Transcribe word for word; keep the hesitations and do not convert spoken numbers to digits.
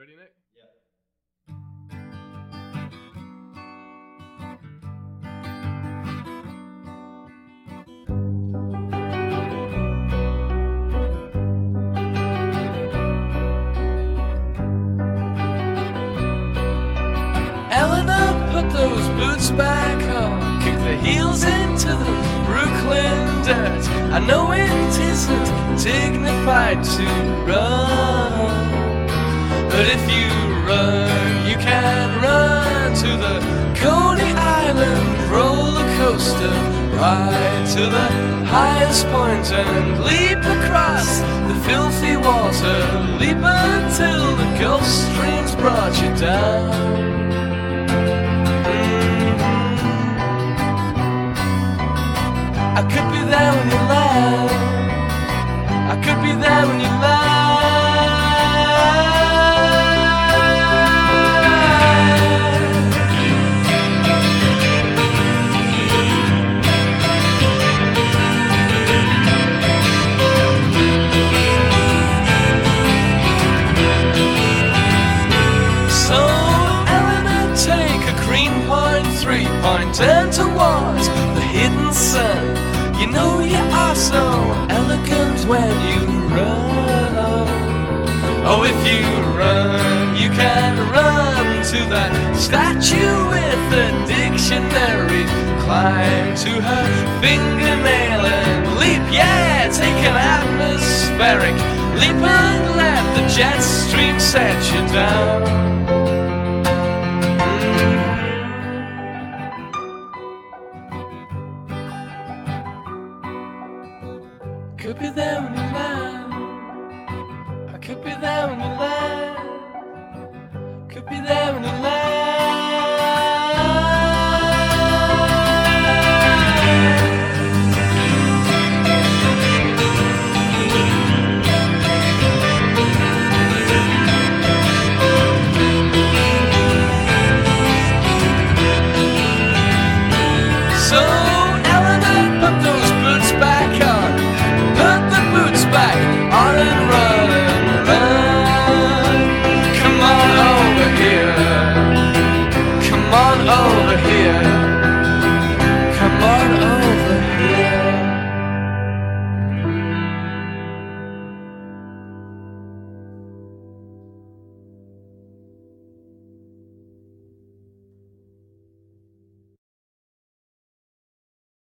ready, Nick? Eleanor, put those boots back on, kick the heels into the Brooklyn dirt. I know it isn't dignified to run, but if you run, you can run to the Coney Island roller coaster, ride to the highest point and leap across the filthy water, leap until the Gulf Stream's brought you down. I could be there when you land. I could be there when you land. So, Eleanor, take a Greenpoint three-point, turn towards the hidden sun. You know you are so elegant when you run. Oh, if you run, you can run to that statue with the dictionary. Climb to her fingernail and leap, yeah, take an atmospheric leap and let the jet stream set you down.